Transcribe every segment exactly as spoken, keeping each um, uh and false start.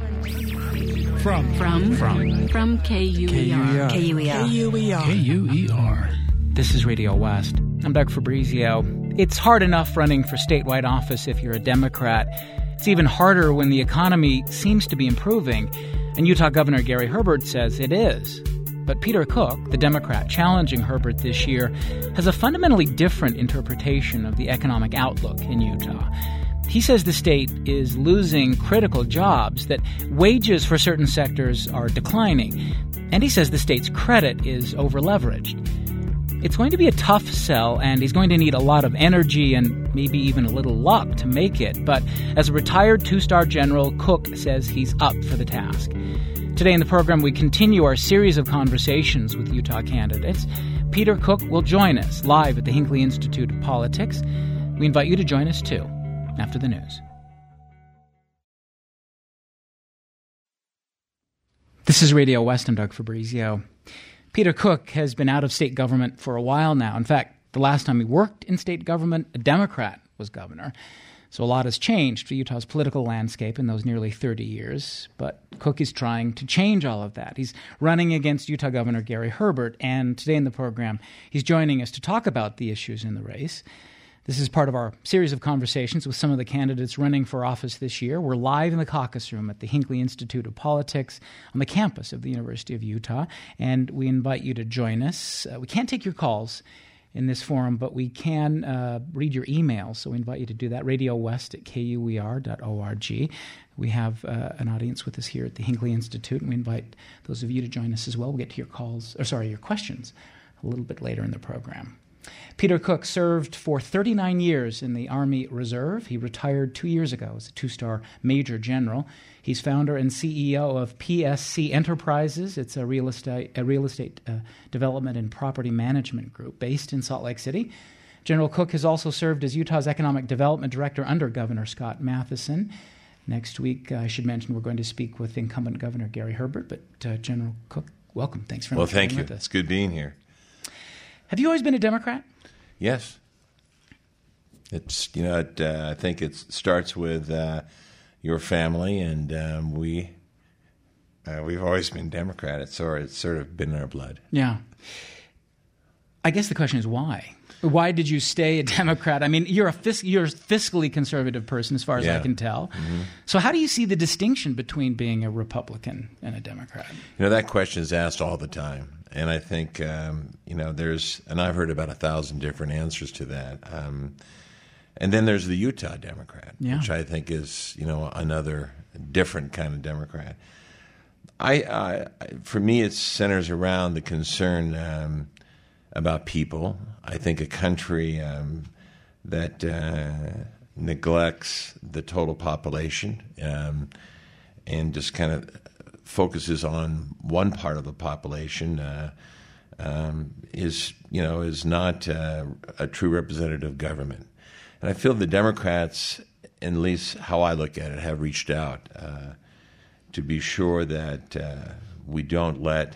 From. From. From. From K U E R. K U E R. K U E R. K U E R. This is Radio West. I'm Doug Fabrizio. It's hard enough running for statewide office if you're a Democrat. It's even harder when the economy seems to be improving, and Utah Governor Gary Herbert says it is. But Peter Cook, the Democrat challenging Herbert this year, has a fundamentally different interpretation of the economic outlook in Utah. He says the state is losing critical jobs, that wages for certain sectors are declining, and he says the state's credit is over-leveraged. It's going to be a tough sell, and he's going to need a lot of energy and maybe even a little luck to make it. But as a retired two-star general, Cook says he's up for the task. Today in the program, we continue our series of conversations with Utah candidates. Peter Cook will join us live at the Hinckley Institute of Politics. We invite you to join us, too, after the news. This is Radio West. I'm Doug Fabrizio. Peter Cook has been out of state government for a while now. In fact, the last time he worked in state government, a Democrat was governor. So a lot has changed for Utah's political landscape in those nearly thirty years. But Cook is trying to change all of that. He's running against Utah Governor Gary Herbert. And today in the program, he's joining us to talk about the issues in the race. This is part of our series of conversations with some of the candidates running for office this year. We're live in the caucus room at the Hinckley Institute of Politics on the campus of the University of Utah, and we invite you to join us. Uh, we can't take your calls in this forum, but we can uh, read your emails, so we invite you to do that, radio west at k u e r dot org. We have uh, an audience with us here at the Hinckley Institute, and we invite those of you to join us as well. We'll get to your calls, or sorry, your questions a little bit later in the program. Peter Cook served for thirty-nine years in the Army Reserve. He retired two years ago as a two-star Major General. He's founder and C E O of P S C Enterprises. It's a real estate, a real estate uh, development and property management group based in Salt Lake City. General Cook has also served as Utah's Economic Development Director under Governor Scott Matheson. Next week, uh, I should mention, we're going to speak with incumbent Governor Gary Herbert. But uh, General Cook, welcome. Thanks very well, much thank for being you. with us. It's good being here. Have you always been a Democrat? Yes. It's, you know, it, uh, I think it starts with uh, your family, and um, we, uh, we've always been Democrat. It's sort, of, it's sort of been in our blood. Yeah. I guess the question is why? Why did you stay a Democrat? I mean, you're a fis- you're a fiscally conservative person as far as yeah. I can tell. Mm-hmm. So how do you see the distinction between being a Republican and a Democrat? You know, that question is asked all the time. And I think, um, you know, there's, and I've heard about a thousand different answers to that. Um, and then there's the Utah Democrat, yeah. which I think is, you know, another different kind of Democrat. I, I for me, it centers around the concern um, about people. I think a country um, that uh, neglects the total population um, and just kind of focuses on one part of the population uh, um, is, you know, is not uh, a true representative government. And I feel the Democrats, at least how I look at it, have reached out uh, to be sure that uh, we don't let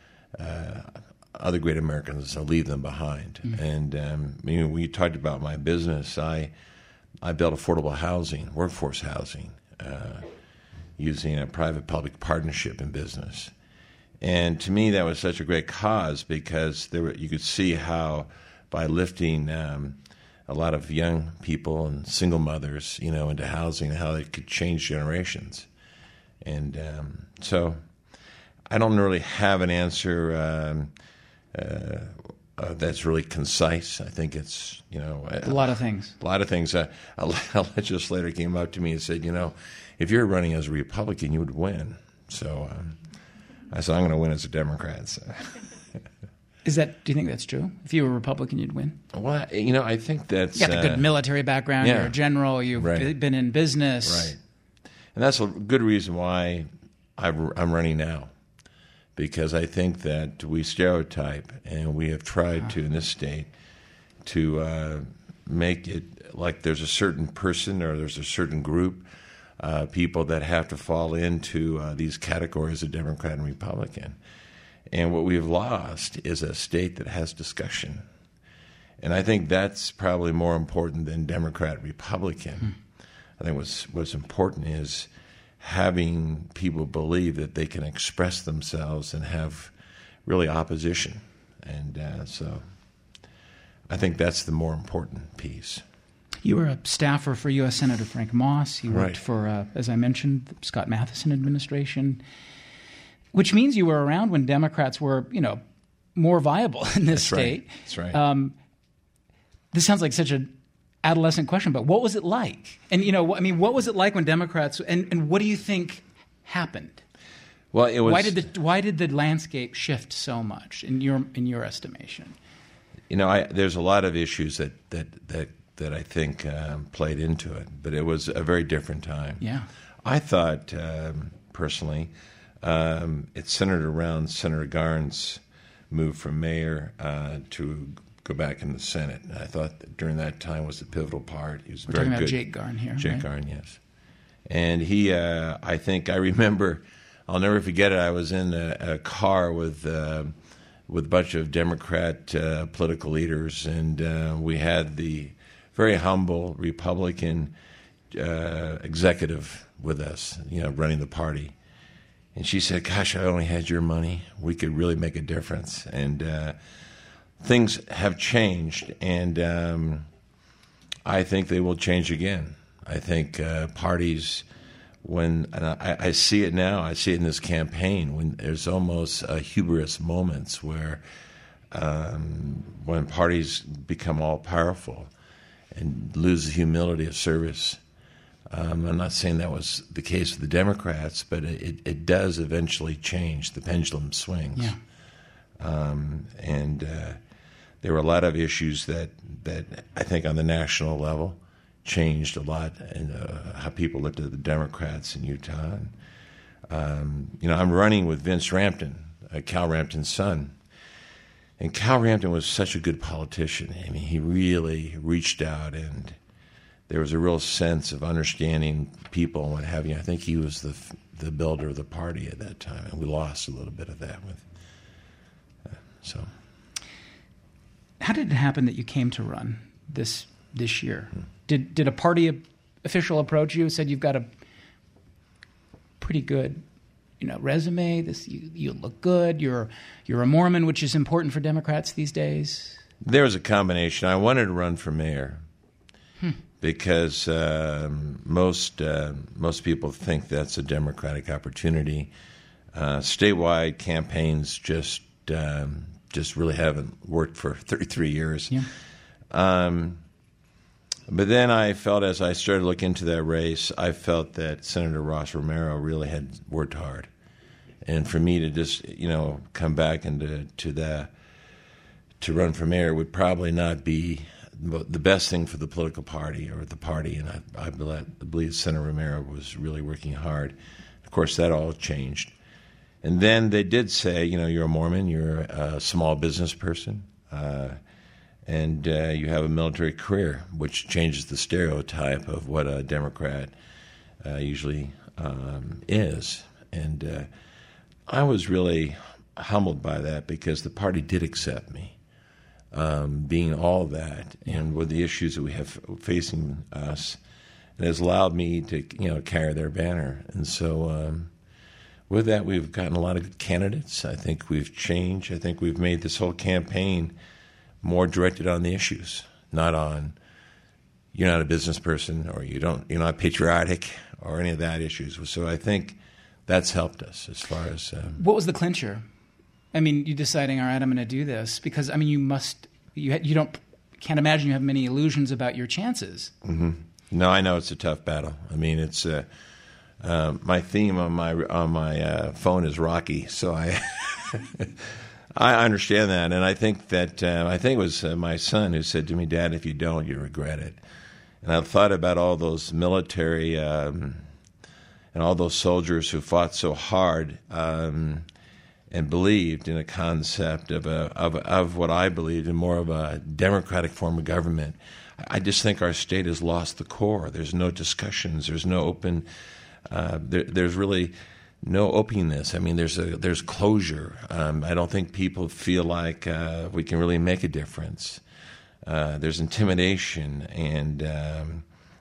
uh, other great Americans leave them behind. Mm-hmm. And um, I mean, when you talked about my business, I I built affordable housing, workforce housing, uh, using a private-public partnership in business. And to me, that was such a great cause because there were, you could see how by lifting um, a lot of young people and single mothers, you know, into housing, how it could change generations. And um, so I don't really have an answer um, uh, uh, that's really concise. I think it's, you know... A, a lot of things. A lot of things. Uh, a, a legislator came up to me and said, you know, if you're running as a Republican, you would win. So um, I said, I'm going to win as a Democrat. So. Is that? Do you think that's true? If you were a Republican, you'd win? Well, you know, I think that's... You got the good uh, military background. Yeah, you're a general. You've right. been in business. Right. And that's a good reason why I'm running now. Because I think that we stereotype, and we have tried wow. to, in this state, to uh, make it like there's a certain person or there's a certain group Uh, people that have to fall into uh, these categories of Democrat and Republican. And what we've lost is a state that has discussion. And I think that's probably more important than Democrat, Republican. Hmm. I think what's, what's important is having people believe that they can express themselves and have really opposition. And uh, so I think that's the more important piece. You were a staffer for U S Senator Frank Moss. You worked Right. for, uh, as I mentioned, the Scott Matheson administration, which means you were around when Democrats were, you know, more viable in this That's state. right. That's right. Um, this sounds like such an adolescent question, but what was it like? And, you know, I mean, what was it like when Democrats, and, and what do you think happened? Well, it was. Why did the why did the landscape shift so much in your in your estimation? You know, I, there's a lot of issues that that that, that I think um, played into it, but it was a very different time. Yeah. I thought um, personally, um, it centered around Senator Garn's move from mayor uh, to go back in the Senate. And I thought that during that time was the pivotal part. He was We're very talking about good. Jake Garn here. Jake right? Garn, yes. And he, uh, I think, I remember, I'll never forget it. I was in a, a car with uh, with a bunch of Democrat uh, political leaders, and uh, we had the very humble Republican uh, executive with us, you know, running the party. And she said, "Gosh, I only had your money. We could really make a difference." And uh, things have changed, and um, I think they will change again. I think uh, parties, when and I, I see it now, I see it in this campaign, when there's almost uh, hubris moments where um, when parties become all powerful and lose the humility of service. Um, I'm not saying that was the case with the Democrats, but it, it does eventually change. The pendulum swings. Yeah. Um, and uh, there were a lot of issues that, that I think on the national level changed a lot in uh, how people looked at the Democrats in Utah. And, um, you know, I'm running with Vince Rampton, uh, Cal Rampton's son. And Cal Rampton was such a good politician. I mean, he really reached out, and there was a real sense of understanding people and what have you. I think he was the the builder of the party at that time, and we lost a little bit of that with. Uh, so, How did it happen that you came to run this this year? Hmm. Did did a party official approach you and said you've got a pretty good, you know, resume? This you, you look good. You're you're a Mormon, which is important for Democrats these days. There was a combination. I wanted to run for mayor. Hmm. Because um, most uh, most people think that's a Democratic opportunity. Uh, statewide campaigns just um, just really haven't worked for thirty-three years. Yeah. Um, but then I felt, as I started to look into that race, I felt that Senator Ross Romero really had worked hard, and for me to just you know come back and to, to the to run for mayor would probably not be the best thing for the political party or the party, and I, I believe Senator Romero was really working hard. Of course, that all changed. And then they did say, you know, you're a Mormon, you're a small business person, uh, and uh, you have a military career, which changes the stereotype of what a Democrat uh, usually um, is. And uh, I was really humbled by that because the party did accept me. Um, being all that, and with the issues that we have facing us, it has allowed me to, you know, carry their banner. And so, um, with that, we've gotten a lot of good candidates. I think we've changed. I think we've made this whole campaign more directed on the issues, not on you're not a business person or you don't, you're not patriotic or any of that issues. So I think that's helped us as far as. Um, what was the clincher? I mean, you deciding, all right, I'm going to do this because I mean, you must, you you don't, can't imagine you have many illusions about your chances. Mm-hmm. No, I know it's a tough battle. I mean, it's uh, uh, my theme on my on my uh, phone is Rocky, so I I understand that, and I think that uh, I think it was uh, my son who said to me, "Dad, if you don't, you regret it." And I thought about all those military um, and all those soldiers who fought so hard. Um, and believed in a concept of a of of what I believed in more of a democratic form of government. I just think our state has lost the core. There's no discussions. There's no open. Uh, there, there's really no openness. I mean, there's a there's closure. Um, I don't think people feel like uh, we can really make a difference. Uh, there's intimidation, and um,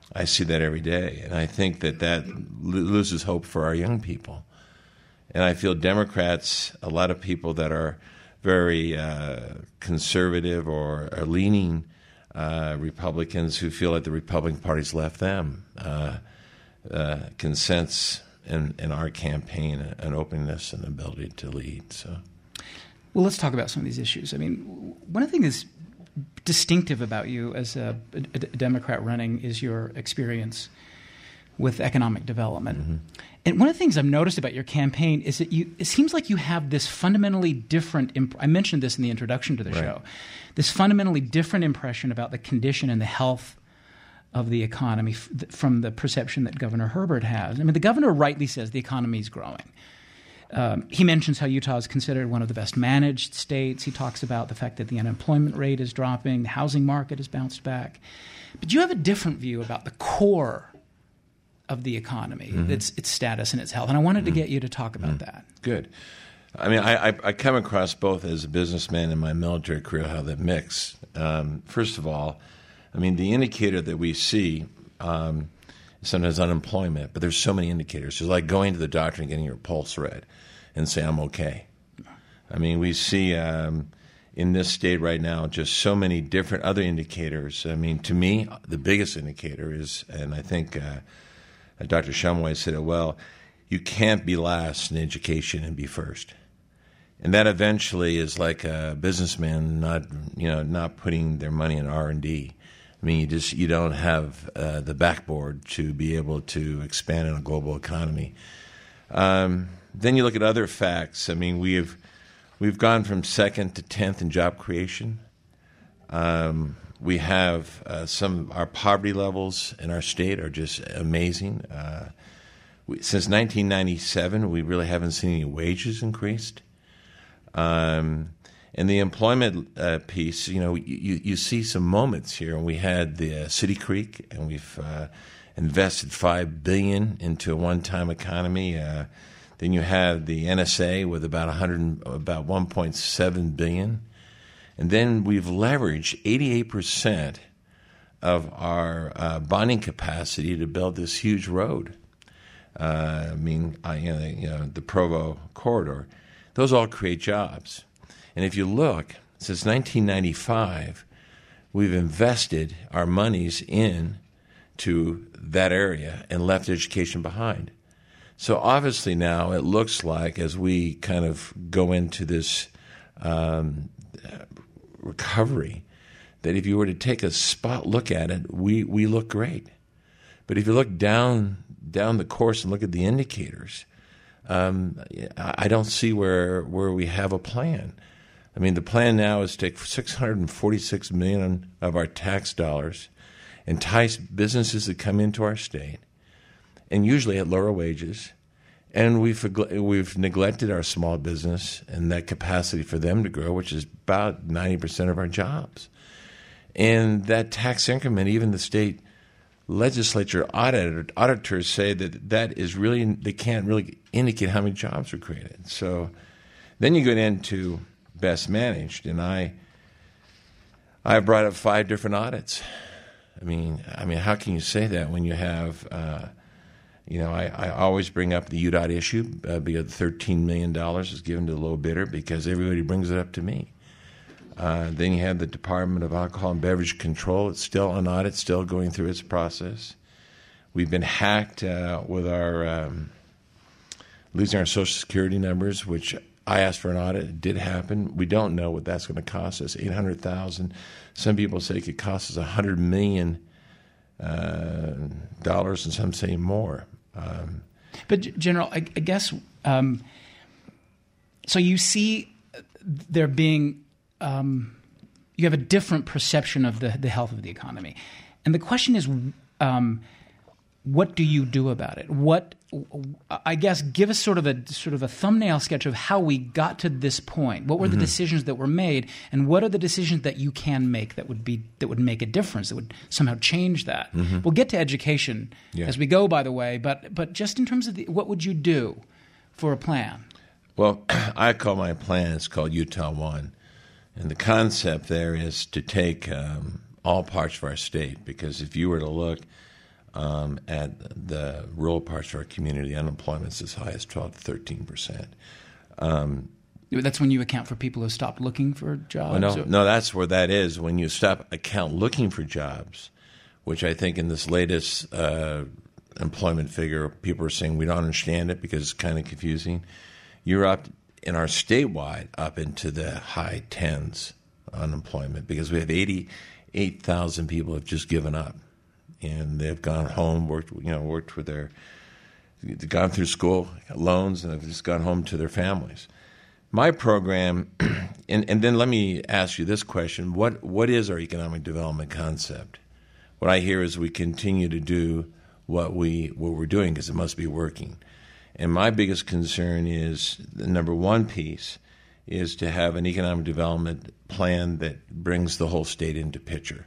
I see that every day, and I think that that lo- loses hope for our young people. And I feel Democrats, a lot of people that are very uh, conservative or are leaning uh, Republicans who feel like the Republican Party's left them, uh, uh, can sense in, in our campaign an openness and ability to lead. So, well, let's talk about some of these issues. I mean, one of the things that's distinctive about you as a, a, a Democrat running is your experience with economic development. Mm-hmm. And one of the things I've noticed about your campaign is that you, it seems like you have this fundamentally different, imp- I mentioned this in the introduction to the right. show, this fundamentally different impression about the condition and the health of the economy f- from the perception that Governor Herbert has. I mean, the governor rightly says the economy is growing. Um, he mentions how Utah is considered one of the best managed states. He talks about the fact that the unemployment rate is dropping, the housing market has bounced back. But you have a different view about the core of the economy, mm-hmm. its its status and its health. And I wanted mm-hmm. to get you to talk about mm-hmm. that. Good. I mean, I, I, I come across both as a businessman and my military career, how that mix. Um, first of all, I mean, the indicator that we see um, is sometimes unemployment, but there's so many indicators. It's like going to the doctor and getting your pulse read and say, I'm okay. I mean, we see um, in this state right now just so many different other indicators. I mean, to me, the biggest indicator is, and I think uh, Doctor Shumway said it well, you can't be last in education and be first. And that eventually is like a businessman not, you know, not putting their money in R and D. I mean, you just you don't have uh, the backboard to be able to expand in a global economy. Um, then you look at other facts. I mean, we've we've gone from second to tenth in job creation. Um, we have uh, some our poverty levels in our state are just amazing. Uh, we, since nineteen ninety-seven, we really haven't seen any wages increased. Um, and the employment uh, piece, you know, you, you see some moments here. We had the uh, City Creek, and we've uh, invested five billion dollars into a one-time economy. Uh, then you have the N S A with about one hundred, about one point seven billion dollars. And then we've leveraged eighty-eight percent of our uh, bonding capacity to build this huge road. Uh, I mean, I, you know, you know, the Provo corridor. Those all create jobs. And if you look, since nineteen ninety-five, we've invested our monies in to that area and left education behind. So obviously now it looks like as we kind of go into this um, recovery, that if you were to take a spot look at it, we, we look great. But if you look down down the course and look at the indicators, Um, I don't see where where we have a plan. I mean, the plan now is to take six hundred forty-six million dollars of our tax dollars, entice businesses to come into our state, and usually at lower wages. And we've we've neglected our small business and that capacity for them to grow, which is about ninety percent of our jobs. And that tax increment, even the state legislature auditor, auditors say that that is really, they can't really indicate how many jobs were created. So then you get into best managed, and I I brought up five different audits. I mean, I mean, how can you say that when you have, uh, you know, I, I always bring up the U DOT issue uh, because thirteen million dollars is given to the low bidder because everybody brings it up to me. Uh, then you have the Department of Alcohol and Beverage Control. It's still on audit, still going through its process. We've been hacked uh, with our um, losing our Social Security numbers, which I asked for an audit. It did happen. We don't know what that's going to cost us, eight hundred thousand dollars. Some people say it could cost us one hundred million dollars, uh, and some say more. Um, but, General, I, I guess, um, so you see there being... Um, you have a different perception of the, the health of the economy. And the question is, um, what do you do about it? What, I guess, give us sort of a sort of a thumbnail sketch of how we got to this point. What were mm-hmm. the decisions that were made, and what are the decisions that you can make that would be that would make a difference, that would somehow change that? Mm-hmm. We'll get to education yeah. as we go, by the way, but but just in terms of the, what would you do for a plan? Well, I call my plan, it's called Utah One. And the concept there is to take um, all parts of our state, because if you were to look, Um, at the rural parts of our community, unemployment's as high as twelve to thirteen percent. Um, That's when you account for people who stopped looking for jobs? well, no, or? no, that's where that is. When you stop account looking for jobs, which I think in this latest uh, employment figure, people are saying we don't understand it because it's kind of confusing. You're up in our statewide up into the high tens unemployment because we have eighty-eight thousand people have just given up. And they've gone home, worked, you know, worked with their, gone through school, got loans, and have just gone home to their families. My program, and, and then let me ask you this question: What what is our economic development concept? What I hear is we continue to do what we what we're doing because it must be working. And my biggest concern is the number one piece is to have an economic development plan that brings the whole state into picture.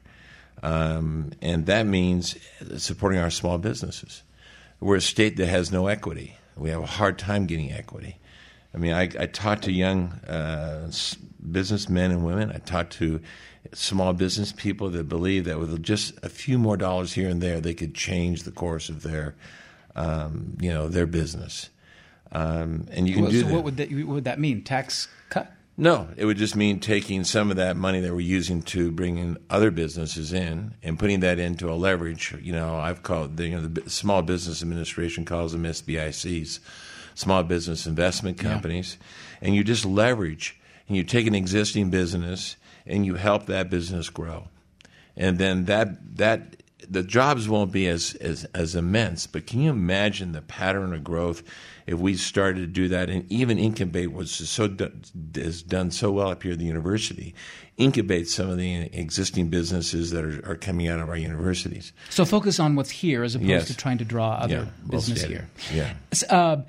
Um, and that means supporting our small businesses. We're a state that has no equity. We have a hard time getting equity. I mean, I, I talk to young uh, businessmen and women. I talk to small business people that believe that with just a few more dollars here and there, they could change the course of their, um, you know, their business. Um, and you can well, do so that. What would that, what would that mean? Tax cut? No, it would just mean taking some of that money that we're using to bring in other businesses in and putting that into a leverage. You know, I've called the, you know, the Small Business Administration calls them S B I Cs, Small Business Investment Companies, yeah. And you just leverage and you take an existing business and you help that business grow, and then that that the jobs won't be as as, as immense. But can you imagine the pattern of growth? If we started to do that, and even incubate, which is so is done so well up here at the university, incubate some of the existing businesses that are, are coming out of our universities. So focus on what's here as opposed yes. to trying to draw other yeah, business well here. Yeah. Uh,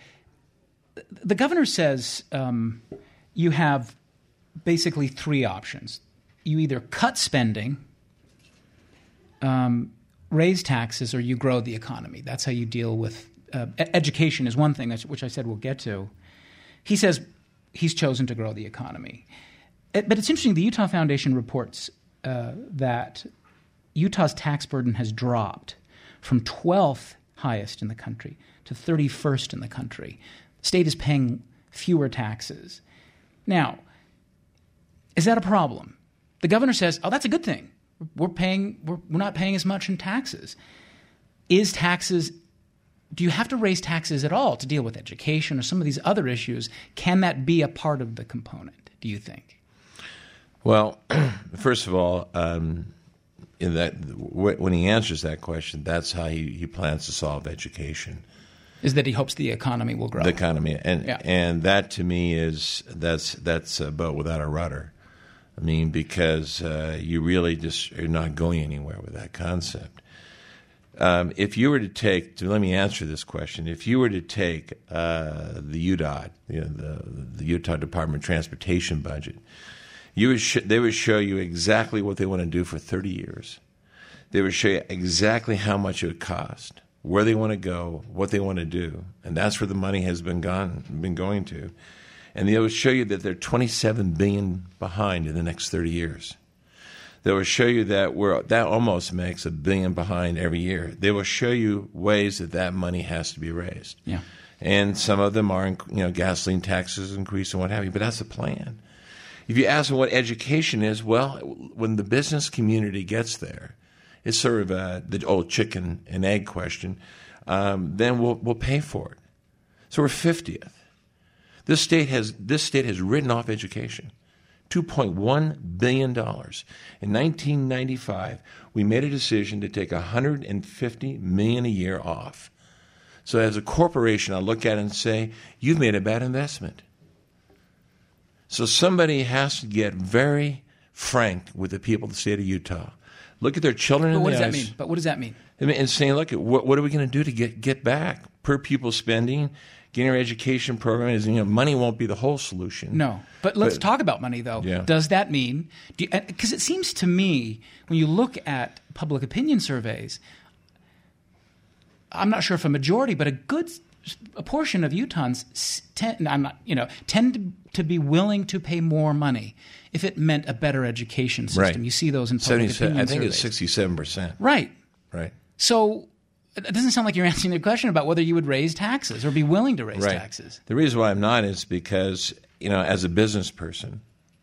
the governor says um, you have basically three options. You either cut spending, um, raise taxes, or you grow the economy. That's how you deal with Uh, education is one thing, which I said we'll get to. He says he's chosen to grow the economy. It, but it's interesting, the Utah Foundation reports uh, that Utah's tax burden has dropped from twelfth highest in the country to thirty-first in the country. The state is paying fewer taxes. Now, is that a problem? The governor says, oh, that's a good thing. We're paying, we're, we're not paying as much in taxes. Is taxes Do you have to raise taxes at all to deal with education or some of these other issues? Can that be a part of the component, do you think? Well, first of all, um, in that when he answers that question, that's how he, he plans to solve education. Is that he hopes the economy will grow? The economy, and yeah. and that to me is that's that's a boat without a rudder. I mean, because uh, you really just are not going anywhere with that concept. Um, if you were to take, to let me answer this question, if you were to take uh, the U D O T, you know, the, the Utah Department of Transportation budget, you would sh- they would show you exactly what they want to do for thirty years. They would show you exactly how much it would cost, where they want to go, what they want to do, and that's where the money has been gone, been going to. And they would show you that they're twenty-seven billion dollars behind in the next thirty years. They will show you that we're, that almost makes a billion behind every year. They will show you ways that that money has to be raised. Yeah. And some of them are, you know, gasoline taxes increase and what have you, but that's the plan. If you ask them what education is, well, when the business community gets there, it's sort of uh, the old chicken and egg question, um, then we'll, we'll pay for it. So we're fiftieth. This state has, this state has written off education. two point one billion dollars. In nineteen ninety-five, we made a decision to take one hundred fifty million dollars a year off. So as a corporation, I look at it and say, you've made a bad investment. So somebody has to get very frank with the people of the state of Utah. Look at their children but in what the does eyes. that mean? But what does that mean? And saying, look, what, what are we going to do to get, get back? Per pupil spending, getting our education program, is, you know, money won't be the whole solution. No. But let's But- talk about money, though. Yeah. Does that mean – because it seems to me when you look at public opinion surveys, I'm not sure if a majority, but a good a portion of Utahns tend, I'm not, you know, tend to, to be willing to pay more money if it meant a better education system. Right. You see those in public opinion I think surveys. it's sixty-seven percent. Right. Right. So it doesn't sound like you're answering the question about whether you would raise taxes or be willing to raise right. taxes. The reason why I'm not is because, you know, as a business person,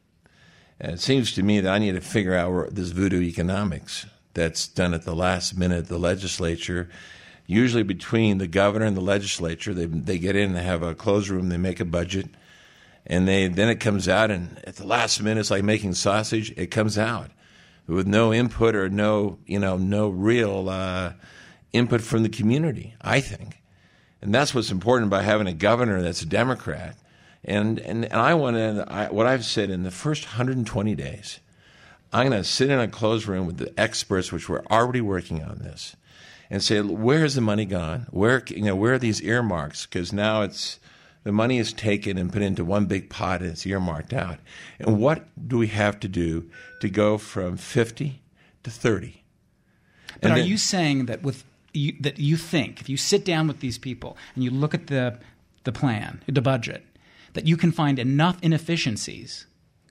it seems to me that I need to figure out where this voodoo economics that's done at the last minute, the legislature, usually between the governor and the legislature, they they get in, they have a closed room, they make a budget, and they then it comes out, and at the last minute, it's like making sausage. It comes out with no input or no, you know, no real uh, input from the community, I think. And that's what's important by having a governor that's a Democrat. And and, and I want to, I, what I've said in the first one hundred twenty days, I'm going to sit in a closed room with the experts, which were already working on this, and say, where has the money gone? Where, you know, where are these earmarks? Because now it's, the money is taken and put into one big pot and it's earmarked out. And what do we have to do to go from fifty to thirty? But and are then, you saying that with you, that you think if you sit down with these people and you look at the the plan, the budget, that you can find enough inefficiencies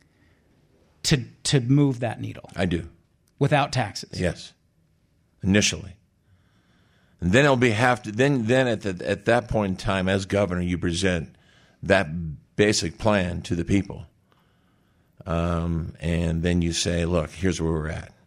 to to move that needle? I do. Without taxes? Yes. Initially. And then it'll be have to then then at the, at that point in time, as governor, you present that basic plan to the people, um, and then you say, "Look, here's where we're at."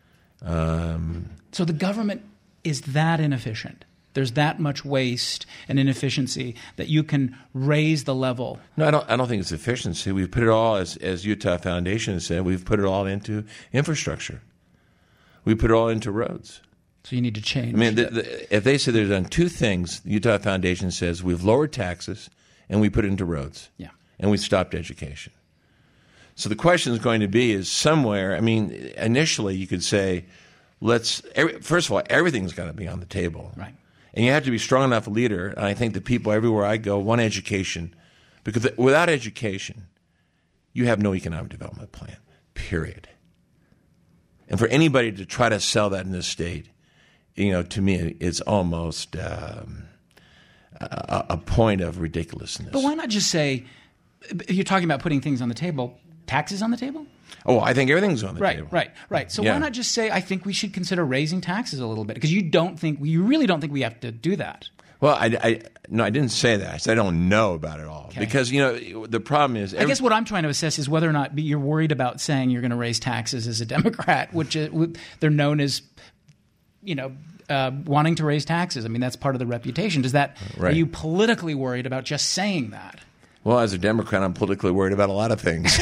Um, so the government is that inefficient. There's that much waste and inefficiency that you can raise the level. No, I don't. I don't think it's efficiency. We've put it all, as as Utah Foundation said, we've put it all into infrastructure. We put it all into roads. So you need to change. I mean, the, the, if they say they've done two things, the Utah Foundation says we've lowered taxes and we put it into roads. Yeah. And we stopped education. So the question is going to be is somewhere, I mean, initially you could say, let's, every, first of all, everything's got to be on the table. Right. And you have to be a strong enough leader. And I think the people everywhere I go want education. Because without education, you have no economic development plan, period. And for anybody to try to sell that in this state, you know, to me, it's almost um, a, a point of ridiculousness. But why not just say, you're talking about putting things on the table, taxes on the table? Oh, I think everything's on the right, table. Right, right, right. So yeah. why not just say, I think we should consider raising taxes a little bit? Because you don't think, you really don't think we have to do that. Well, I, I, no, I didn't say that. I said I don't know about it all. Okay. Because, you know, the problem is... Every, I guess what I'm trying to assess is whether or not you're worried about saying you're going to raise taxes as a Democrat, which is, they're known as, you know, uh, wanting to raise taxes. I mean, that's part of the reputation. Does that, right. Are you politically worried about just saying that? Well, as a Democrat, I'm politically worried about a lot of things.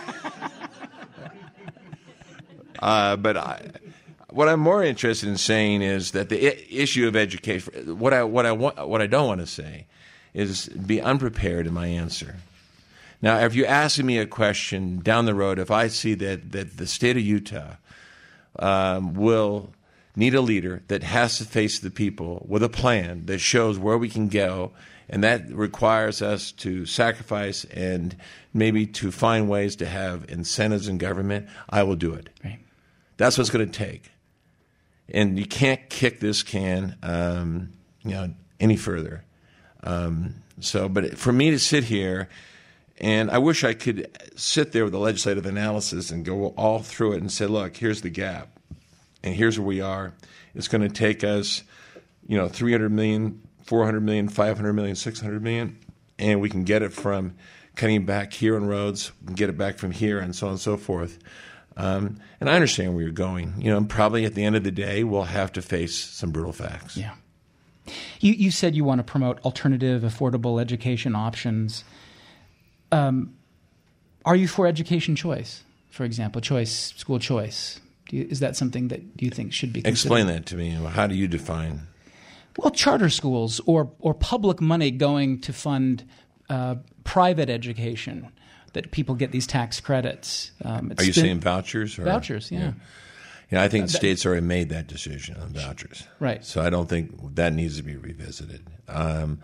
uh, but I... What I'm more interested in saying is that the I- issue of education. What I what I want, what I don't want to say, is be unprepared in my answer. Now, if you ask me a question down the road, if I see that that the state of Utah um, will need a leader that has to face the people with a plan that shows where we can go, and that requires us to sacrifice and maybe to find ways to have incentives in government, I will do it. Right. That's what it's going to take. And you can't kick this can, um, you know, any further. Um, so, but for me to sit here, and I wish I could sit there with the legislative analysis and go all through it and say, look, here's the gap, and here's where we are. It's going to take us, you know, three hundred million, four hundred million, five hundred million, six hundred million, and we can get it from cutting back here on roads, we can get it back from here, and so on and so forth. Um, and I understand where you're going. You know, probably at the end of the day, we'll have to face some brutal facts. Yeah. You, you said you want to promote alternative, affordable education options. Um, are you for education choice, for example, choice, school choice? Do you, is that something that you think should be considered? Explain that to me. How do you define? Well, charter schools or or public money going to fund uh, private education. That people get these tax credits. Um, Are you been, saying vouchers? Or, vouchers, yeah. yeah. Yeah, I think uh, that, states already made that decision on vouchers. Right. So I don't think that needs to be revisited. Um,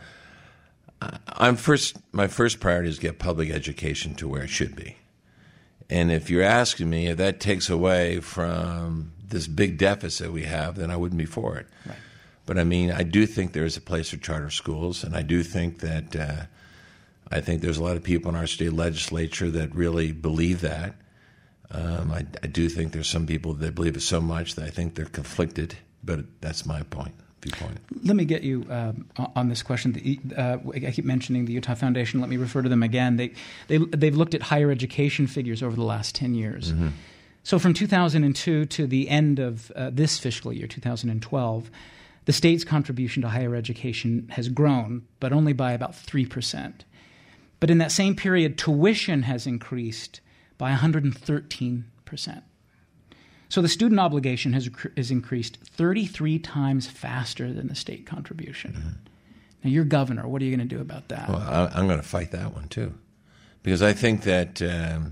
I'm first. My first priority is get public education to where it should be. And if you're asking me if that takes away from this big deficit we have, then I wouldn't be for it. Right. But I mean, I do think there is a place for charter schools, and I do think that. Uh, I think there's a lot of people in our state legislature that really believe that. Um, I, I do think there's some people that believe it so much that I think they're conflicted, but that's my point. viewpoint. Let me get you uh, on this question. Uh, I keep mentioning the Utah Foundation. Let me refer to them again. They, they, they've looked at higher education figures over the last ten years. Mm-hmm. So from two thousand two to the end of uh, this fiscal year, two thousand twelve, the state's contribution to higher education has grown, but only by about three percent. But in that same period, tuition has increased by one hundred thirteen percent. So the student obligation has, has increased thirty-three times faster than the state contribution. Mm-hmm. Now, you're governor. What are you going to do about that? Well, I, I'm going to fight that one, too. Because I think that, um,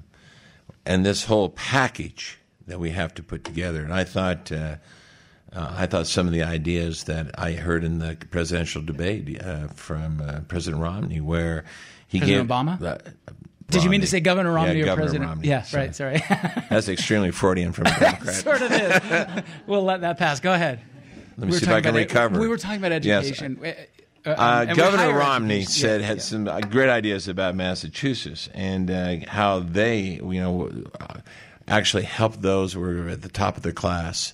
and this whole package that we have to put together, and I thought, uh, uh, I thought some of the ideas that I heard in the presidential debate uh, from uh, President Romney, where he President gave... Obama? Uh, Did you mean to say Governor Romney yeah, or Governor President? Romney. Yeah, Sorry. right, sorry. That's extremely Freudian from a Democrat. Sort of is. We'll let that pass. Go ahead. Let me we see if I can about, recover. We were talking about education. Yes. Uh, uh, um, Governor Romney education. said yeah, had yeah. some uh, great ideas about Massachusetts and uh, how they, you know, uh, actually helped those who were at the top of their class,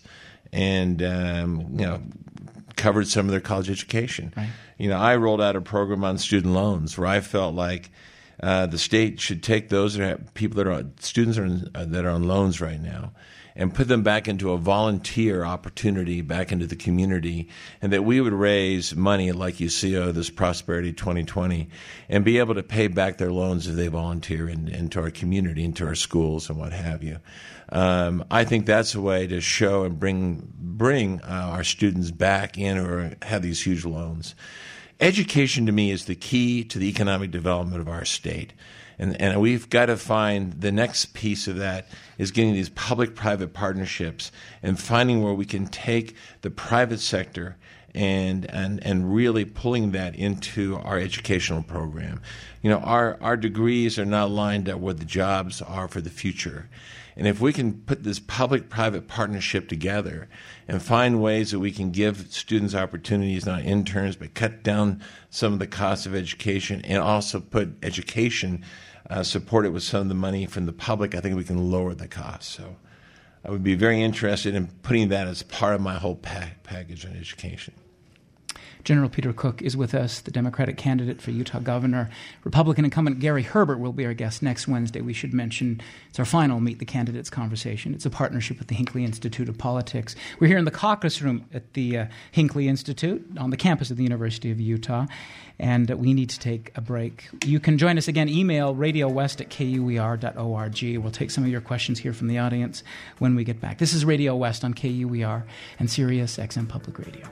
and um, you know, covered some of their college education. Right. You know, I rolled out a program on student loans where I felt like uh, the state should take those that have, people that are on, students are in, uh, that are on loans right now, and put them back into a volunteer opportunity back into the community, and that we would raise money like U C O, this Prosperity twenty twenty, and be able to pay back their loans if they volunteer in, into our community, into our schools and what have you. Um, I think that's a way to show and bring bring uh, our students back in or have these huge loans. Education to me is the key to the economic development of our state. And, and we've got to find the next piece of that is getting these public-private partnerships and finding where we can take the private sector and and and really pulling that into our educational program. You know, our, our degrees are not lined up where the jobs are for the future. And if we can put this public-private partnership together and find ways that we can give students opportunities, not interns, but cut down some of the costs of education and also put education Uh, support it with some of the money from the public, I think we can lower the cost. So I would be very interested in putting that as part of my whole pa- package on education. General Peter Cook is with us, the Democratic candidate for Utah governor. Republican incumbent Gary Herbert will be our guest next Wednesday. We should mention it's our final Meet the Candidates conversation. It's a partnership with the Hinckley Institute of Politics. We're here in the caucus room at the uh, Hinckley Institute on the campus of the University of Utah, and uh, we need to take a break. You can join us again. Email radio west at k u e r dot org. We'll take some of your questions here from the audience when we get back. This is Radio West on K U E R and Sirius X M Public Radio.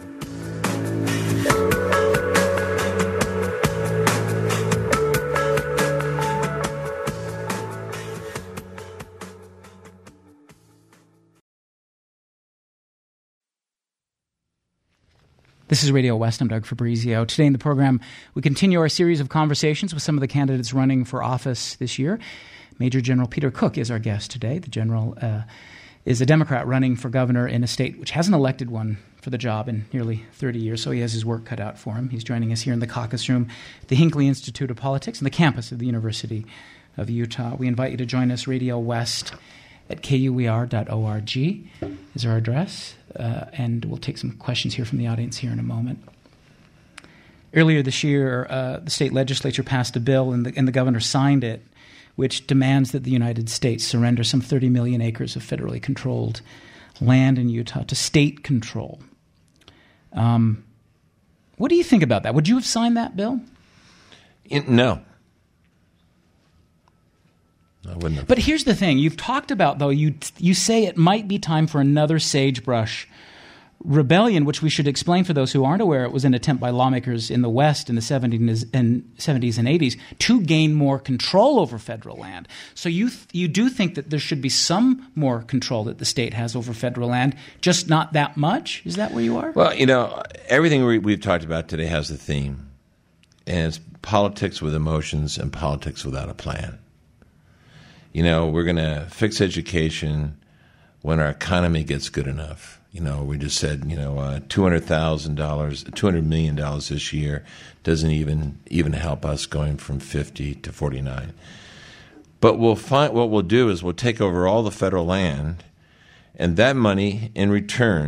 This is Radio West. I'm Doug Fabrizio. Today in the program, we continue our series of conversations with some of the candidates running for office this year. Major General Peter Cook is our guest today. The general uh, is a Democrat running for governor in a state which hasn't elected one for the job in nearly thirty years, so he has his work cut out for him. He's joining us here in the caucus room at the Hinckley Institute of Politics on the campus of the University of Utah. We invite you to join us. Radio West at k u e r dot org is our address, uh, and we'll take some questions here from the audience here in a moment. Earlier this year, uh, the state legislature passed a bill, and the, and the governor signed it, which demands that the United States surrender some thirty million acres of federally controlled land in Utah to state control. Um, what do you think about that? Would you have signed that bill? In, no. I wouldn't have. But here's the thing. You've talked about, though, you you say it might be time for another sagebrush rebellion, which we should explain for those who aren't aware. It was an attempt by lawmakers in the West in the seventies and, seventies and eighties to gain more control over federal land. So you th- you do think that there should be some more control that the state has over federal land, just not that much? Is that where you are? Well, you know, everything we, we've talked about today has a theme, and it's politics with emotions and politics without a plan. You know, we're going to fix education when our economy gets good enough. You know, we just said, you know, uh, two hundred thousand dollars, two hundred million dollars this year doesn't even even help us going from fifty to forty-nine. But we'll find what we'll do is we'll take over all the federal land, and that money in return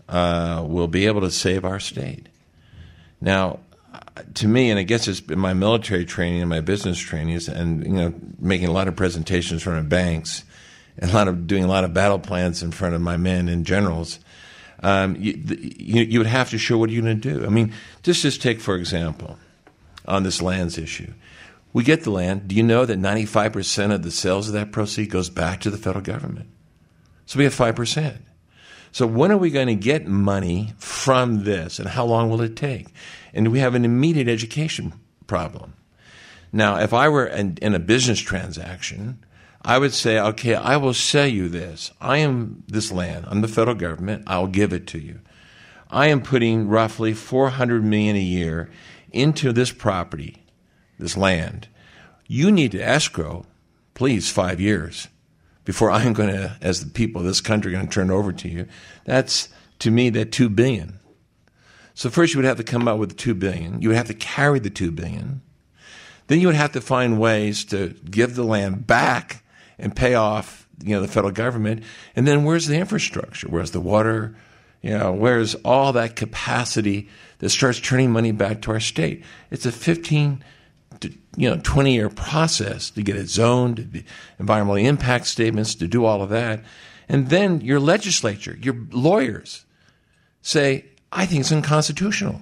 uh, will be able to save our state. Now, to me, and I guess it's been my military training and my business training, and you know, making a lot of presentations in front of banks, and a lot of doing a lot of battle plans in front of my men and generals. Um, you, you, you would have to show what you're going to do. I mean, just just take for example, on this lands issue, we get the land. Do you know that ninety-five percent of the sales of that proceed goes back to the federal government? So we have five percent. So when are we going to get money from this, and how long will it take? And we have an immediate education problem. Now, if I were in, in a business transaction, I would say, okay, I will sell you this. I am this land. I'm the federal government. I'll give it to you. I am putting roughly four hundred million dollars a year into this property, this land. You need to escrow, please, five years before I'm going to, as the people of this country, going to turn it over to you. That's, to me, that two billion dollars. So first you would have to come up with the two billion dollars. You would have to carry the two billion dollars. Then you would have to find ways to give the land back and pay off, you know, the federal government. And then where's the infrastructure? Where's the water? You know, where's all that capacity that starts turning money back to our state? It's a fifteen to, you know, twenty year process to get it zoned, to be environmental impact statements, to do all of that. And then your legislature, your lawyers say, I think it's unconstitutional.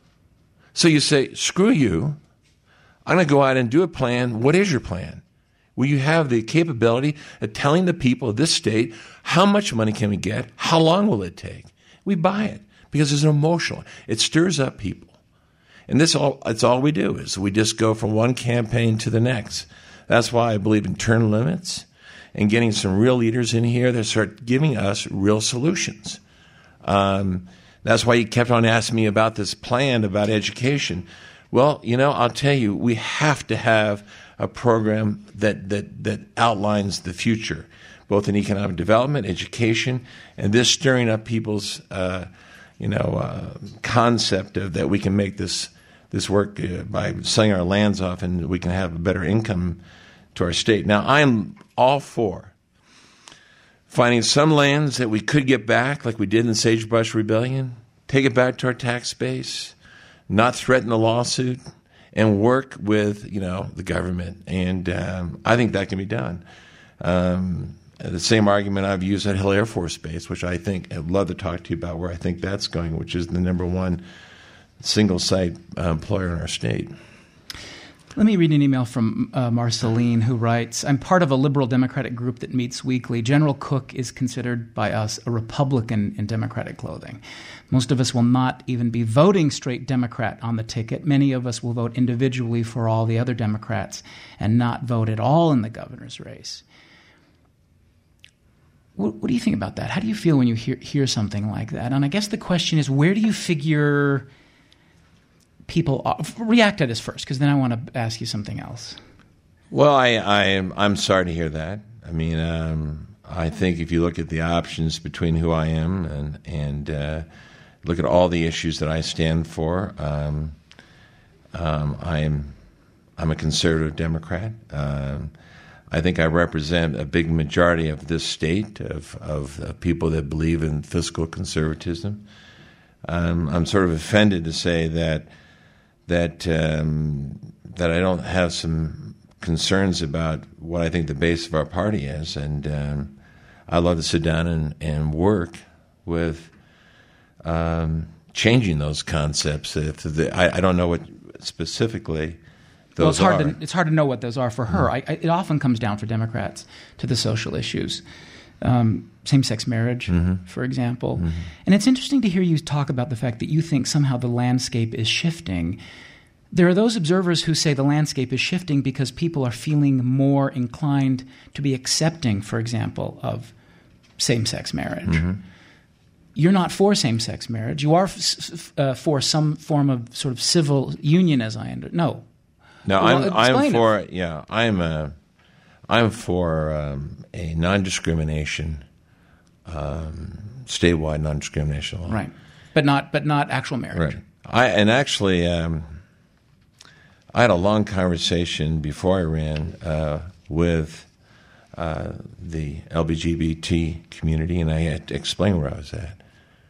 So you say, screw you. I'm going to go out and do a plan. What is your plan? Will you have the capability of telling the people of this state how much money can we get? How long will it take? We buy it because it's emotional. It stirs up people. And this all it's all we do is we just go from one campaign to the next. That's why I believe in term limits and getting some real leaders in here that start giving us real solutions. Um, that's why you kept on asking me about this plan about education. Well, you know, I'll tell you, we have to have a program that that that outlines the future, both in economic development, education, and this stirring up people's, uh, you know, uh, concept of that we can make this this work uh, by selling our lands off, and we can have a better income to our state. Now, I'm all for finding some lands that we could get back, like we did in the Sagebrush Rebellion, take it back to our tax base, not threaten a lawsuit, and work with, you know, the government. And um, I think that can be done. Um, the same argument I've used at Hill Air Force Base, which I think I'd love to talk to you about where I think that's going, which is the number one single-site uh, employer in our state. Let me read an email from uh, Marceline, who writes, I'm part of a liberal Democratic group that meets weekly. General Cook is considered by us a Republican in Democratic clothing. Most of us will not even be voting straight Democrat on the ticket. Many of us will vote individually for all the other Democrats and not vote at all in the governor's race. What, what do you think about that? How do you feel when you hear, hear something like that? And I guess the question is, where do you figure people are? React to this first, because then I want to ask you something else. Well, I, I am, I'm sorry to hear that. I mean, um, I think if you look at the options between who I am and, and uh, look at all the issues that I stand for, um, um, I'm, I'm a conservative Democrat. Um, I think I represent a big majority of this state, of, of uh, people that believe in fiscal conservatism. Um, I'm sort of offended to say that that um, that I don't have some concerns about what I think the base of our party is, and um, I'd love to sit down and, and work with um, changing those concepts. If the, I, I don't know what specifically those well, it's hard are. To, it's hard to know what those are for her. Mm-hmm. I, I, it often comes down for Democrats to the social issues. Um, same-sex marriage, mm-hmm. for example. Mm-hmm. And it's interesting to hear you talk about the fact that you think somehow the landscape is shifting. There are those observers who say the landscape is shifting because people are feeling more inclined to be accepting, for example, of same-sex marriage. Mm-hmm. You're not for same-sex marriage. You are f- uh, for some form of sort of civil union, as I understand. No. No, well, I'm, I'm for, it. yeah, I'm a... I'm for um, a non-discrimination, um, statewide non-discrimination law. Right, but not but not actual marriage. Right. I and actually, um, I had a long conversation before I ran uh, with uh, the L G B T community, and I had to explain where I was at.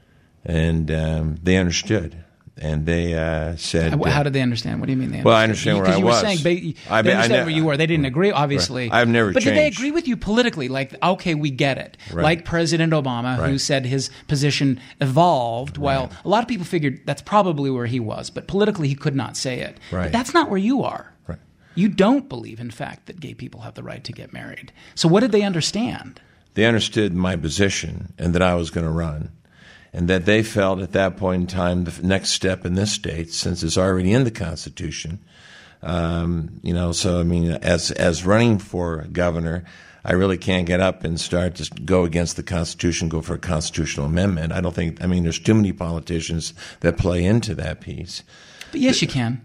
and um, they understood. And they uh, said, How, how did they understand? What do you mean? They understood? Well, I understand where I you was. Were saying, they I, understand I ne- where you were. They didn't agree, obviously. Right. I've never but changed. But did they agree with you politically? Like, okay, we get it. Right. Like President Obama, right. who said his position evolved. Right. While a lot of people figured that's probably where he was, but politically he could not say it. Right. But that's not where you are. Right. You don't believe, in fact, that gay people have the right to get married. So what did they understand? They understood my position and that I was going to run. And that they felt at that point in time the next step in this state, since it's already in the Constitution, um, you know, so, I mean, as as running for governor, I really can't get up and start to go against the Constitution, go for a constitutional amendment. I don't think, I mean, there's too many politicians that play into that piece. But yes, you can.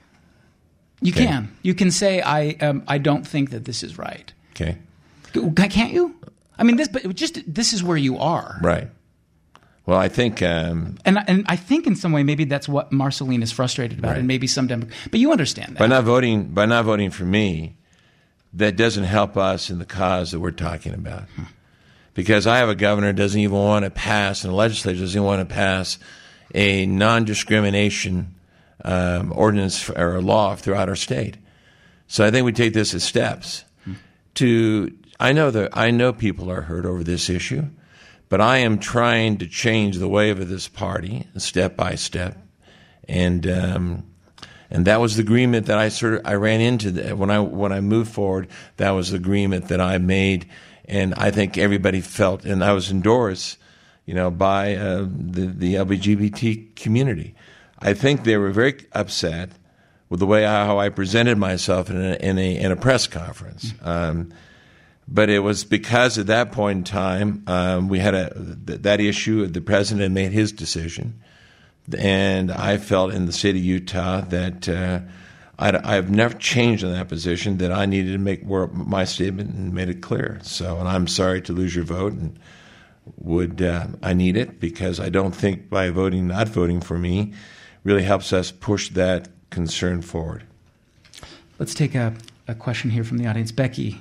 You okay. can. You can say, I um, I don't think that this is right. Okay. Can't you? I mean, this, but just this is where you are. Right. Well, I think, um, and and I think in some way maybe that's what Marceline is frustrated about, right. and maybe some Democrats. But you understand that by not voting by not voting for me, that doesn't help us in the cause that we're talking about. Hmm. Because I have a governor who doesn't even want to pass, and the legislature doesn't even want to pass a non-discrimination um, ordinance or a law throughout our state. So I think we take this as steps hmm. to. I know that I know people are hurt over this issue. But I am trying to change the way of this party step by step, and um, and that was the agreement that I sort of I ran into the, when I when I moved forward. That was the agreement that I made, and I think everybody felt, and I was endorsed, you know, by uh, the the L G B T community. I think they were very upset with the way I, how I presented myself in a in a, in a press conference. Um, But it was because at that point in time, um, we had a th- that issue. The president had made his decision, and I felt in the state of Utah that uh, I have never changed in that position. That I needed to make more my statement and made it clear. So, and I'm sorry to lose your vote, and would uh, I need it because I don't think by voting not voting for me really helps us push that concern forward. Let's take a, a question here from the audience. Becky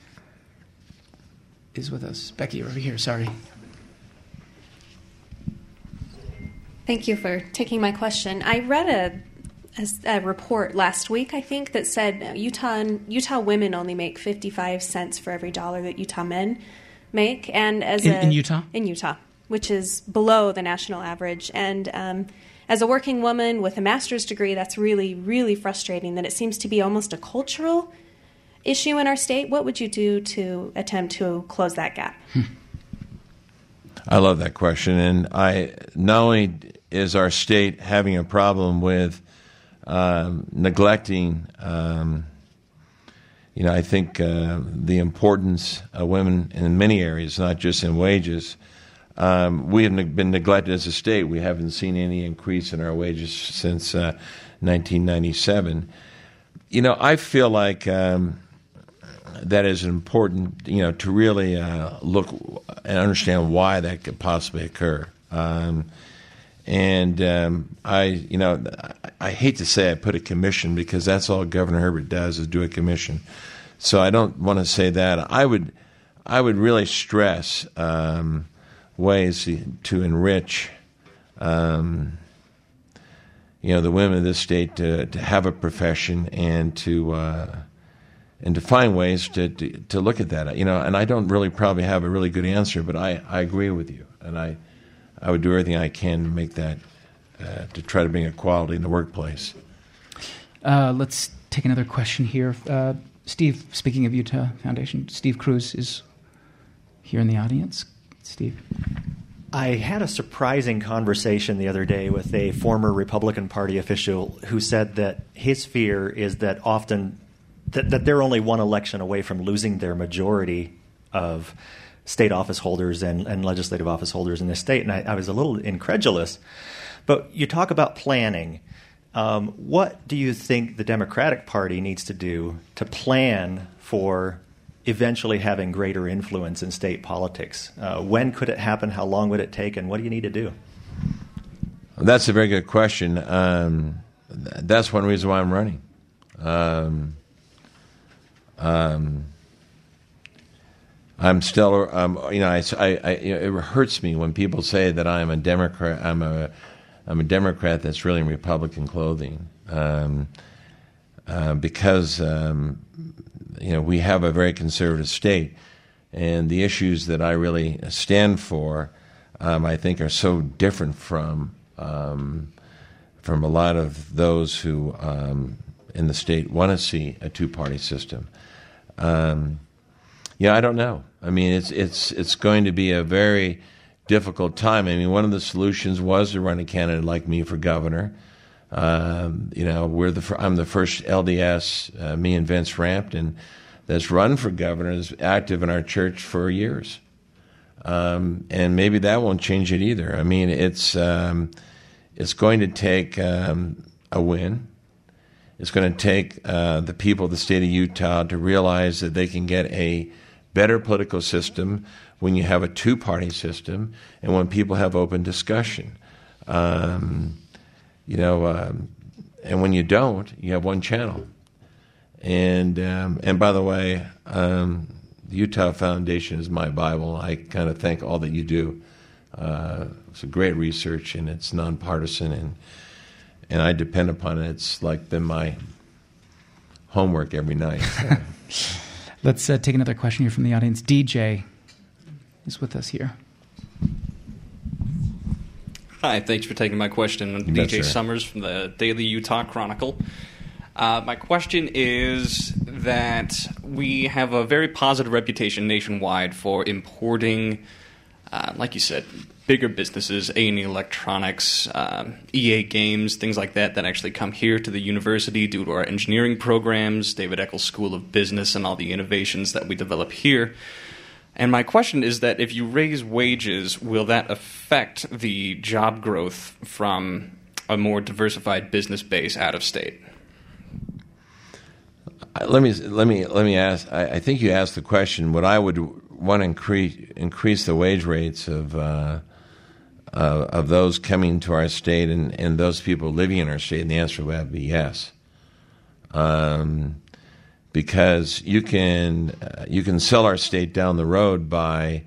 is with us. Becky, over here, sorry. Thank you for taking my question. I read a, a, a report last week, I think, that said Utah Utah women only make fifty-five cents for every dollar that Utah men make. And as in, a, in Utah? In Utah, which is below the national average. And um, as a working woman with a master's degree, that's really, really frustrating that it seems to be almost a cultural issue in our state. What would you do to attempt to close that gap? Hmm. I love that question. And I not only is our state having a problem with um, neglecting, um, you know, I think uh, the importance of women in many areas, not just in wages. Um, we have been neglected as a state. We haven't seen any increase in our wages since uh, nineteen ninety-seven. You know, I feel like um, that is important, you know, to really uh, look and understand why that could possibly occur. Um, and um, I, you know, I, I hate to say I put a commission because that's all Governor Herbert does is do a commission. So I don't want to say that. I would, I would really stress um, ways to enrich, um, you know, the women of this state to, to have a profession and to. Uh, And to find ways to, to to look at that, you know, and I don't really probably have a really good answer, but I, I agree with you, and I I would do everything I can to make that uh, to try to bring equality in the workplace. Uh, let's take another question here, uh, Steve. Speaking of Utah Foundation, Steve Cruz is here in the audience. Steve, I had a surprising conversation the other day with a former Republican Party official who said that his fear is that often. That, that they're only one election away from losing their majority of state office holders and, and legislative office holders in this state. And I, I was a little incredulous. But you talk about planning. Um, what do you think the Democratic Party needs to do to plan for eventually having greater influence in state politics? Uh, when could it happen? How long would it take? And what do you need to do? That's a very good question. Um, that's one reason why I'm running. Um, Um, I'm still, um, you know, I, I, I, it hurts me when people say that I'm a Democrat. I'm a, I'm a Democrat that's really in Republican clothing, um, uh, because um, you know we have a very conservative state, and the issues that I really stand for, um, I think, are so different from um, from a lot of those who um, in the state want to see a two-party system. Um, Yeah, I don't know. I mean, it's it's it's going to be a very difficult time. I mean, one of the solutions was to run a candidate like me for governor. Um, you know, we're the I'm the first L D S, uh, me and Vince Rampton, that's run for governor, is active in our church for years, um, and maybe that won't change it either. I mean, it's um, it's going to take um, a win. It's going to take uh, the people of the state of Utah to realize that they can get a better political system when you have a two-party system and when people have open discussion. Um, you know, um, and when you don't, you have one channel. And um, and by the way, um, the Utah Foundation is my Bible. I kind of thank all that you do. Uh, it's a great research, and it's nonpartisan, and and I depend upon it. It's like been my homework every night. Let's uh, take another question here from the audience. D J is with us here. Hi, thanks for taking my question. I'm D J Summers from the Daily Utah Chronicle. Uh, my question is that we have a very positive reputation nationwide for importing, uh, like you said, bigger businesses, A and E Electronics, uh, E A Games, things like that, that actually come here to the university due to our engineering programs, David Eccles School of Business, and all the innovations that we develop here. And my question is that if you raise wages, will that affect the job growth from a more diversified business base out of state? Let me let me let me ask. I, I think you asked the question. Would I would want to increase increase the wage rates of uh, uh, of those coming to our state and, and those people living in our state? And the answer would be yes. Um, because you can uh, you can sell our state down the road by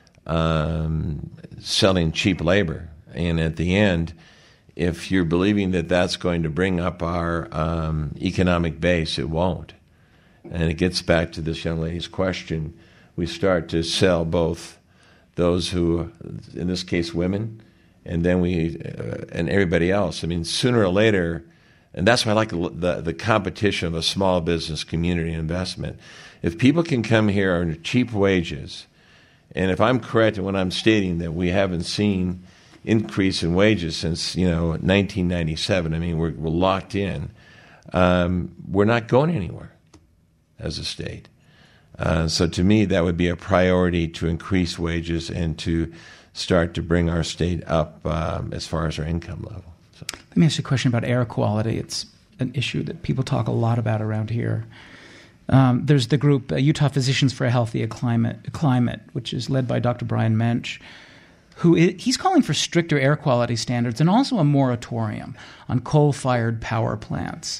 um, selling cheap labor, and at the end, if you're believing that that's going to bring up our um, economic base, it won't. And it gets back to this young lady's question. We start to sell both those who, in this case, women, and then we uh, and everybody else. I mean, sooner or later. And that's why I like the, the, the competition of a small business community investment. If people can come here on cheap wages, and if I'm correct when I'm stating that we haven't seen increase in wages since, you know, nineteen ninety-seven, I mean, we're, we're locked in, um, we're not going anywhere as a state. Uh, so to me, that would be a priority to increase wages and to start to bring our state up um, as far as our income level. So. Let me ask you a question about air quality. It's an issue that people talk a lot about around here. Um, there's the group uh, Utah Physicians for a Healthy Climate, Climate, which is led by Doctor Brian Mensch, who is, he's calling for stricter air quality standards and also a moratorium on coal-fired power plants.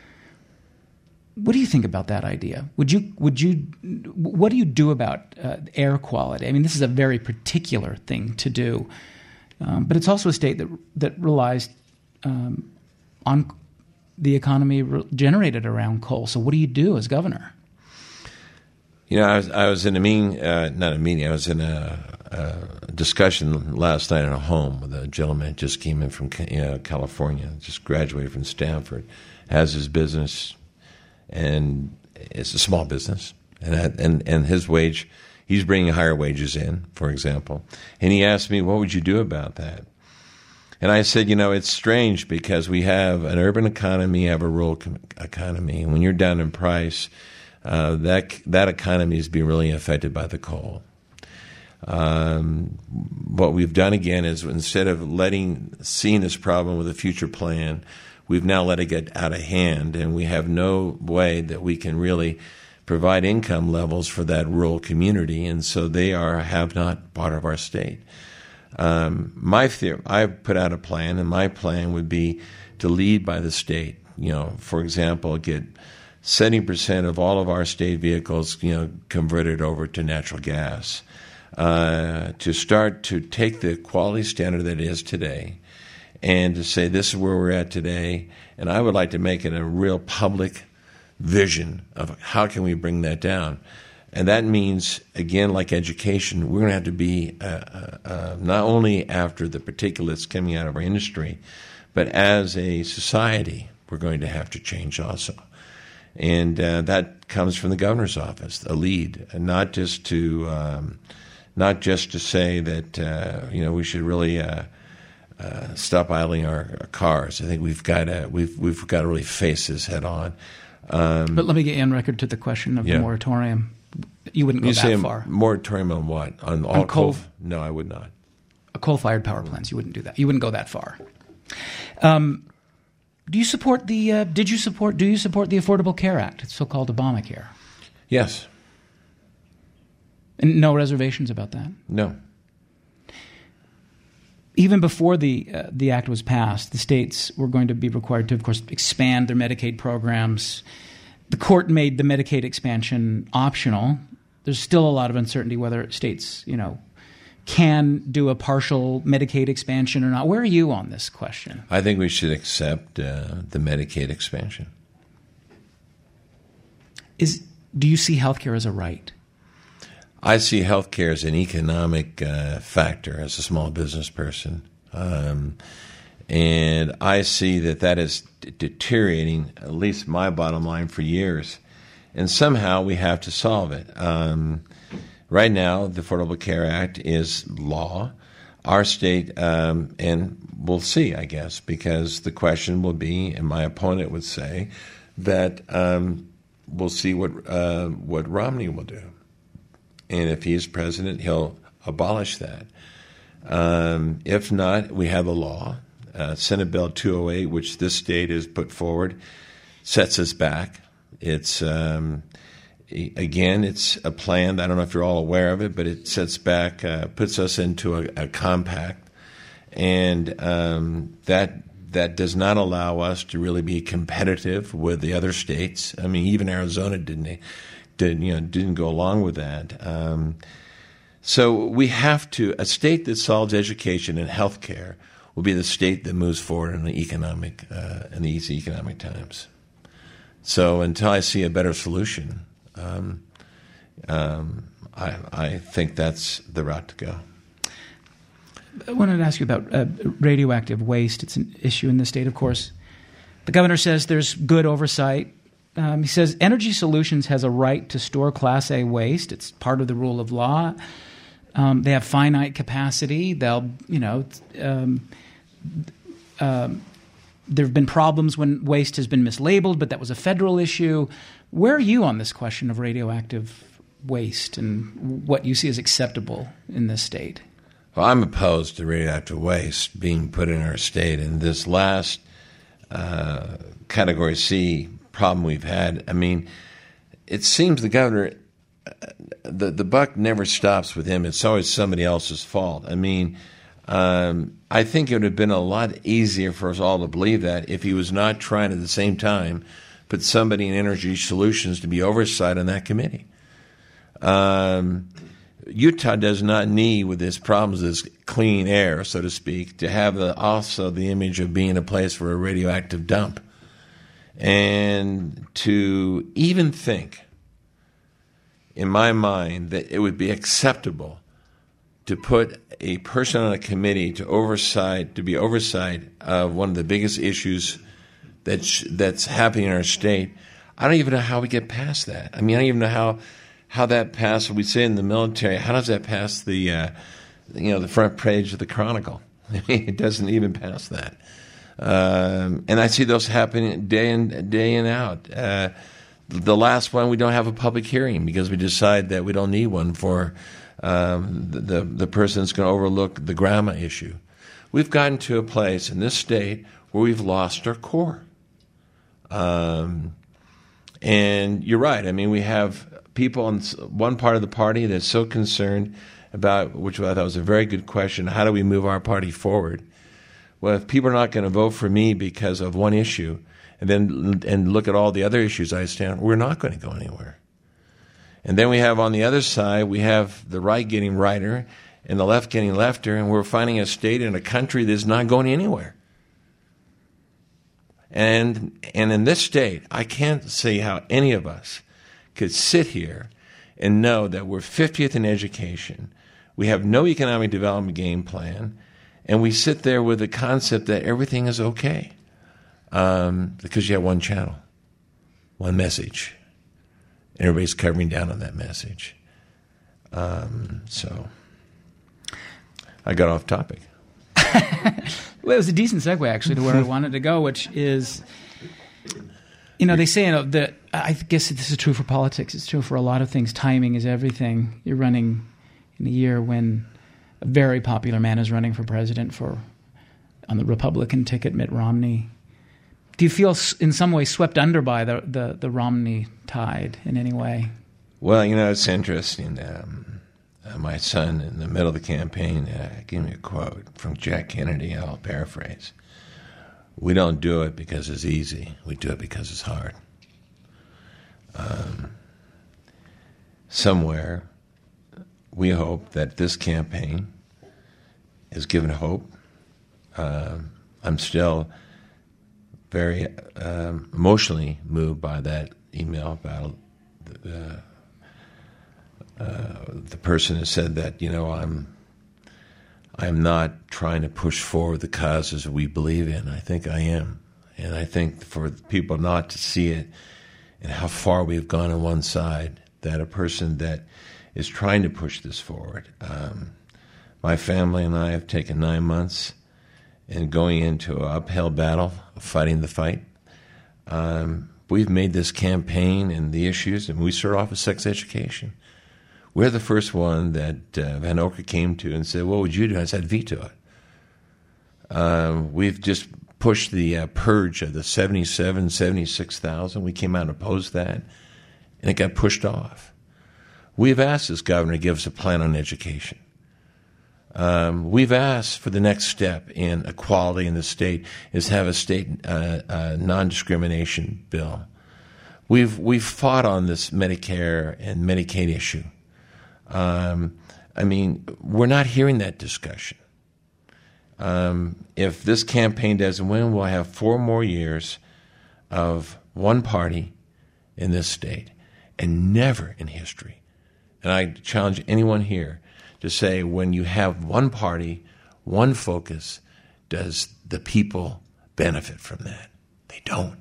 What do you think about that idea? Would you would you what do you do about uh, air quality? I mean, this is a very particular thing to do, um, but it's also a state that that relies um, on the economy re- generated around coal. So, what do you do as governor? You know, I was I was in a meeting, uh, not a meeting. I was in a, a discussion last night at a home with a gentleman that just came in from you know, California, just graduated from Stanford, has his business. And it's a small business, and and and his wage, he's bringing higher wages in, for example. And he asked me, what would you do about that? And I said, you know, it's strange because we have an urban economy, have a rural economy, and when you're down in price, uh, that that economy is being really affected by the coal. Um, what we've done again is instead of letting seeing this problem with a future plan, we've now let it get out of hand, and we have no way that we can really provide income levels for that rural community, and so they are have not part of our state. Um, my theory, I've put out a plan, and my plan would be to lead by the state. You know, for example, get seventy percent of all of our state vehicles, you know, converted over to natural gas. Uh, to start to take the quality standard that it is today and to say this is where we're at today, and I would like to make it a real public vision of how can we bring that down. And that means, again, like education, we're going to have to be uh, uh, uh, not only after the particulates coming out of our industry, but as a society, we're going to have to change also. And uh, that comes from the governor's office, a lead, and not just to um, not just to say that uh, you know we should really uh, uh, stop idling our, our cars. I think we've got to we've we've got to really face this head on. Um, but let me get you on record to the question of yeah. the moratorium. You wouldn't go you that say far. Moratorium on what? On all on coal? coal? No, I would not. Coal-fired power plants. You wouldn't do that. You wouldn't go that far. Um, do you support the? Uh, did you support? Do you support the Affordable Care Act? It's so-called Obamacare. Yes. And no reservations about that? No. Even before the uh, the act was passed, the states were going to be required to, of course, expand their Medicaid programs. The court made the Medicaid expansion optional. There's still a lot of uncertainty whether states, you know, can do a partial Medicaid expansion or not. Where are you on this question? I think we should accept uh, the Medicaid expansion. Is do you see health care as a right? I see health care as an economic uh, factor as a small business person. Um, and I see that that is d- deteriorating, at least my bottom line, for years. And somehow we have to solve it. Um, right now, the Affordable Care Act is law. Our state, um, and we'll see, I guess, because the question will be, and my opponent would say, that um, we'll see what uh, what Romney will do. And if he's president, he'll abolish that. Um, if not, we have a law. Uh, Senate Bill two oh eight, which this state has put forward, sets us back. It's, um, again, it's a plan. I don't know if you're all aware of it, but it sets back, uh, puts us into a, a compact. And um, that that does not allow us to really be competitive with the other states. I mean, even Arizona didn't did you know didn't go along with that. Um, so we have to a state that solves education and health care will be the state that moves forward in the economic uh, in these economic times. So until I see a better solution, um, um, I, I think that's the route to go. I wanted to ask you about uh, radioactive waste. It's an issue in the state, of course. The governor says there's good oversight. Um, he says Energy Solutions has a right to store Class A waste. It's part of the rule of law. Um, they have finite capacity. They'll, you know, um, um, there have been problems when waste has been mislabeled, but that was a federal issue. Where are you on this question of radioactive waste and what you see as acceptable in this state? Well, I'm opposed to radioactive waste being put in our state. And this last uh, Category C problem we've had, I mean, it seems the governor, uh, the, the buck never stops with him. It's always somebody else's fault. I mean, um, I think it would have been a lot easier for us all to believe that if he was not trying at the same time put somebody in Energy Solutions to be oversight on that committee. Um Utah does not need, with its problems, this clean air, so to speak, to have the, also the image of being a place for a radioactive dump. And to even think, in my mind, that it would be acceptable to put a person on a committee to oversight, to be oversight of one of the biggest issues that's, that's happening in our state, I don't even know how we get past that. I mean, I don't even know how... How that passed, we say in the military, how does that pass the, uh, you know, the front page of the Chronicle? It doesn't even pass that. Um, and I see those happening day in, day in out. Uh, the last one, we don't have a public hearing because we decide that we don't need one for um, the, the, the person that's going to overlook the grandma issue. We've gotten to a place in this state where we've lost our core. Um, and you're right. I mean, we have people on one part of the party that's so concerned about, which I thought was a very good question, how do we move our party forward? Well, if people are not going to vote for me because of one issue, and then and look at all the other issues I stand on, we're not going to go anywhere. And then we have on the other side, we have the right getting righter and the left getting lefter, and we're finding a state and a country that's not going anywhere. And and in this state, I can't see how any of us could sit here and know that we're fiftieth in education, we have no economic development game plan, and we sit there with the concept that everything is okay um, because you have one channel, one message. Everybody's covering down on that message. Um, so I got off topic. Well, it was a decent segue, actually, to where I wanted to go, which is, you know, they say, you know, that I guess this is true for politics. It's true for a lot of things. Timing is everything. You're running in a year when a very popular man is running for president for on the Republican ticket, Mitt Romney. Do you feel in some way swept under by the, the, the Romney tide in any way? Well, you know, it's interesting. Um, uh, my son, in the middle of the campaign, uh, gave me a quote from Jack Kennedy. I'll paraphrase. We don't do it because it's easy. We do it because it's hard. Um, somewhere, we hope that this campaign has given hope. Uh, I'm still very um, emotionally moved by that email about the, uh, the person who said that, you know, I'm I'm not trying to push forward the causes we believe in. I think I am. And I think for people not to see it and how far we've gone on one side, that a person that is trying to push this forward. Um, my family and I have taken nine months in going into an uphill battle, fighting the fight. Um, we've made this campaign and the issues, and we start off with sex education. We're the first one that uh, Van Ocker came to and said, what would you do? I said, veto it. Uh, we've just pushed the uh, purge of the seventy-seven, seventy-six thousand. We came out and opposed that, and it got pushed off. We've asked this governor to give us a plan on education. Um, we've asked for the next step in equality in the state is have a state uh, uh, non-discrimination bill. We've we've fought on this Medicare and Medicaid issue. Um, I mean, we're not hearing that discussion. Um, if this campaign doesn't win, we'll have four more years of one party in this state, and never in history. And I challenge anyone here to say when you have one party, one focus, does the people benefit from that? They don't.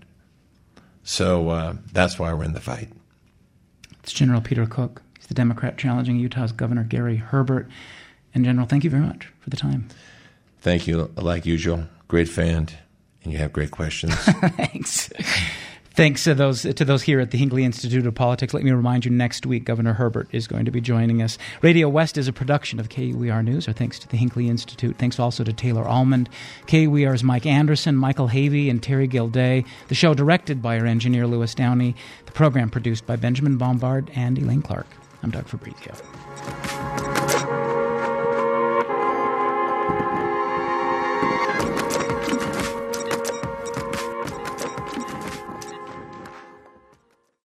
So uh, that's why we're in the fight. It's General Peter Cook. He's the Democrat challenging Utah's Governor Gary Herbert. And General, thank you very much for the time. Thank you, like usual. Great fan, and you have great questions. Thanks. Thanks to those to those here at the Hinckley Institute of Politics. Let me remind you, next week, Governor Herbert is going to be joining us. Radio West is a production of K U E R News. Our thanks to the Hinckley Institute. Thanks also to Taylor Almond. K U E R's Mike Anderson, Michael Havey, and Terry Gilday. The show directed by our engineer, Louis Downey. The program produced by Benjamin Bombard and Elaine Clark. I'm Doug Fabrizio.